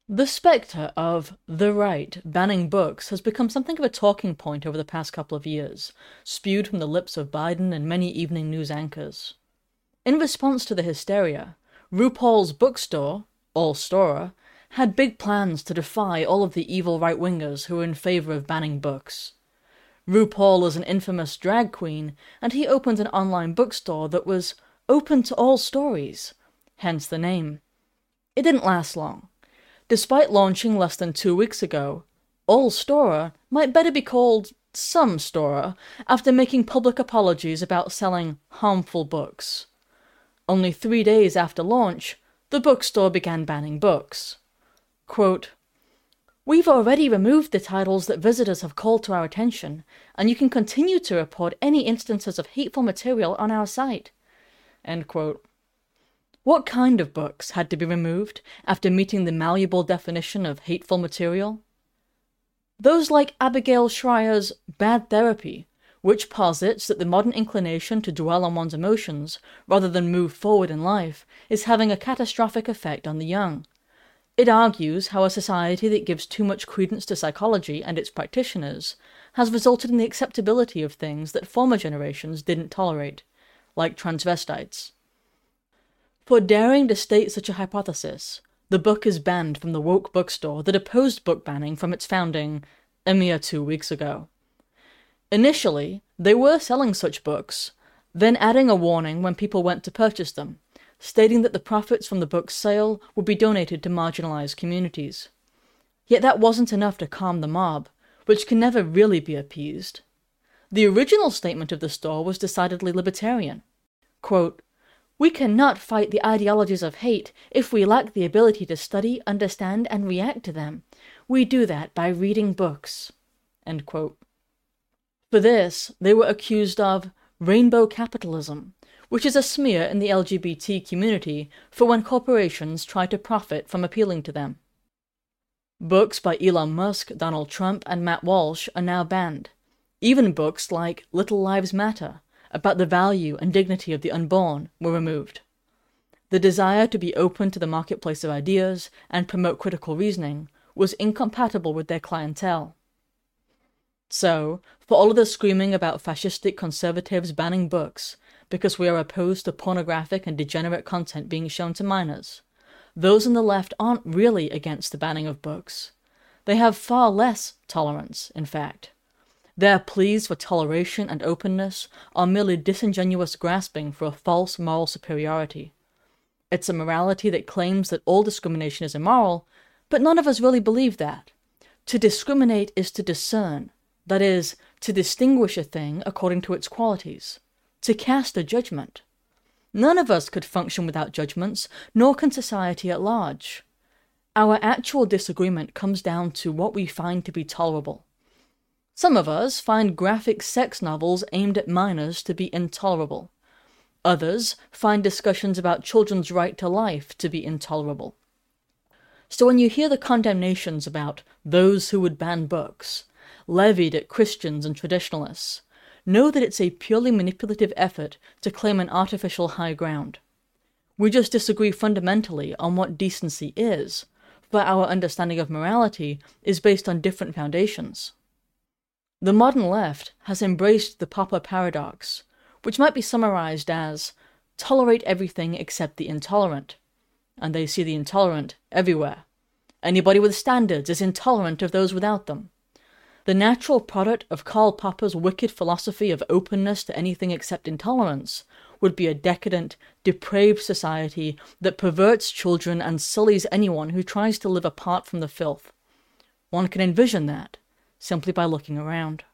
The spectre of the right banning books has become something of a talking point over the past couple of years, spewed from the lips of Biden and many evening news anchors. In response to the hysteria, RuPaul's bookstore, All Storer, had big plans to defy all of the evil right-wingers who were in favor of banning books. RuPaul is an infamous drag queen, and he opened an online bookstore that was open to all stories, hence the name. It didn't last long. Despite launching less than 2 weeks ago, All Storer might better be called Some Storer after making public apologies about selling harmful books. Only 3 days after launch, the bookstore began banning books. Quote, "We've already removed the titles that visitors have called to our attention, and you can continue to report any instances of hateful material on our site." End quote. What kind of books had to be removed after meeting the malleable definition of hateful material? Those like Abigail Shrier's Bad Therapy, which posits that the modern inclination to dwell on one's emotions rather than move forward in life is having a catastrophic effect on the young. It argues how a society that gives too much credence to psychology and its practitioners has resulted in the acceptability of things that former generations didn't tolerate, like transvestites. For daring to state such a hypothesis, the book is banned from the woke bookstore that opposed book banning from its founding a mere 2 weeks ago. Initially, they were selling such books, then adding a warning when people went to purchase them, stating that the profits from the book's sale would be donated to marginalized communities. Yet that wasn't enough to calm the mob, which can never really be appeased. The original statement of the store was decidedly libertarian. Quote, "We cannot fight the ideologies of hate if we lack the ability to study, understand, and react to them. We do that by reading books." End quote. For this, they were accused of rainbow capitalism, which is a smear in the LGBT community for when corporations try to profit from appealing to them. Books by Elon Musk, Donald Trump, and Matt Walsh are now banned. Even books like Little Lives Matter, about the value and dignity of the unborn, were removed. The desire to be open to the marketplace of ideas and promote critical reasoning was incompatible with their clientele. So, for all of the screaming about fascistic conservatives banning books because we are opposed to pornographic and degenerate content being shown to minors, those on the left aren't really against the banning of books. They have far less tolerance, in fact. Their pleas for toleration and openness are merely disingenuous grasping for a false moral superiority. It's a morality that claims that all discrimination is immoral, but none of us really believe that. To discriminate is to discern, that is, to distinguish a thing according to its qualities, to cast a judgment. None of us could function without judgments, nor can society at large. Our actual disagreement comes down to what we find to be tolerable. Some of us find graphic sex novels aimed at minors to be intolerable. Others find discussions about children's right to life to be intolerable. So when you hear the condemnations about those who would ban books, levied at Christians and traditionalists, know that it's a purely manipulative effort to claim an artificial high ground. We just disagree fundamentally on what decency is, for our understanding of morality is based on different foundations. The modern left has embraced the Popper paradox, which might be summarized as tolerate everything except the intolerant, and they see the intolerant everywhere. Anybody with standards is intolerant of those without them. The natural product of Karl Popper's wicked philosophy of openness to anything except intolerance would be a decadent, depraved society that perverts children and sullies anyone who tries to live apart from the filth. One can envision that simply by looking around.